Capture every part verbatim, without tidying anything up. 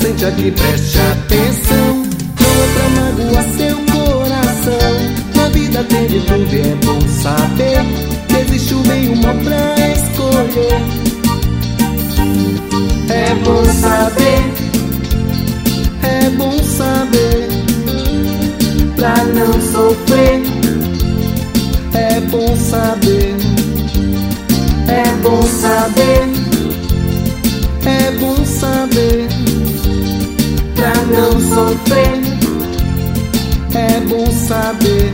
sente aqui, preste atenção. Não é pra magoar seu coração. Na vida tem de tudo e é bom saber que existe o bem e o mal pra escolher. É bom saber, é bom saber, pra não sofrer. É bom saber, é bom saber, é bom saber, pra não sofrer. É bom saber.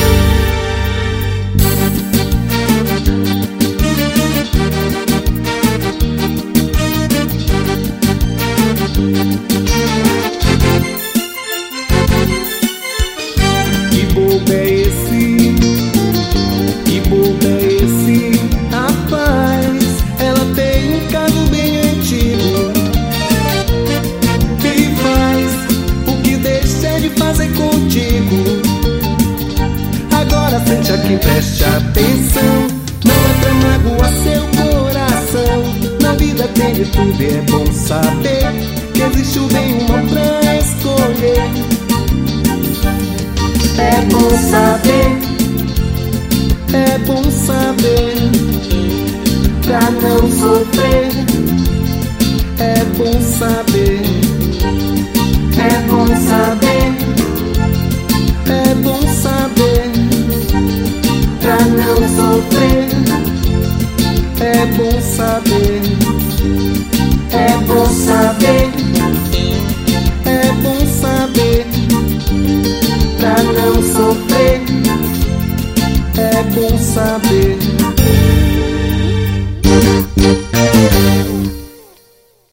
Que bobo é esse? Que bobo é esse? Rapaz, ela tem um carro bem antigo e faz o que deixei de fazer contigo. Agora sente aqui, preste atenção. Não é pra magoar seu coração. Na vida tem de tudo e é bom saber